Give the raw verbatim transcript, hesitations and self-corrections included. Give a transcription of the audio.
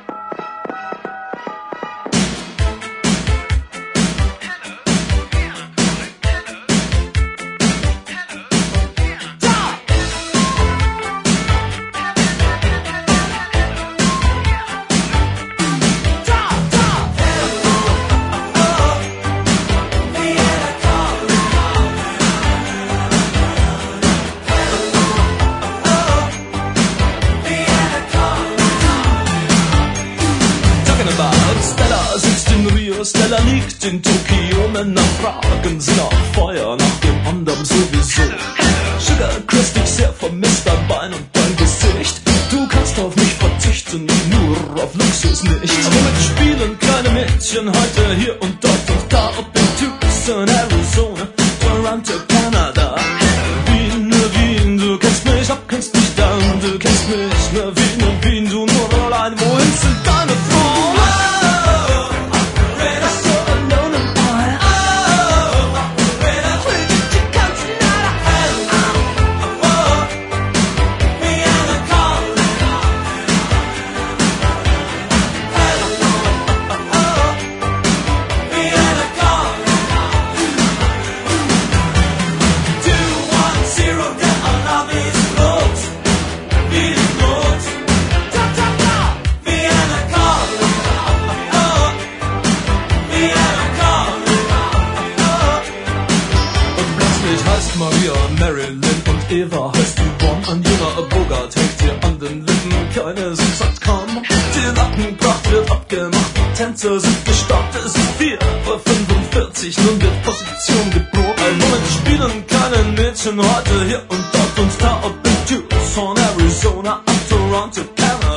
Stella sitzt in Rio, Stella liegt in Tokio. Männer fragen sie nach Feuer, nach dem anderen sowieso. Sugar, küsst dich sehr vermisst, dein Bein und dein Gesicht. Du kannst auf mich verzichten, nur auf Luxus nicht. Womit spielen kleine Mädchen heute hier und dort und da? Ob in Tucson, Arizona, Toronto, Kanada. Wien, Wien, du kennst mich ab, kennst mich dann. Du kennst mich, ne Wien, Wien, du nur allein. Wohin sind deine Frauen? Maria, Marilyn und Eva heißt Yvonne. Ein junger Bogart hängt dir an den Lippen. Keine Süß hat kaum. Die Nackenpracht wird abgemacht. Die Tänzer sind gestartet. Es ist vier Uhr fünfundvierzig. Nun wird Position geprobt. Ein Moment spielen kleine Mädchen heute hier und dort und da. Ob in Tucson, Arizona, ab Toronto, Canada.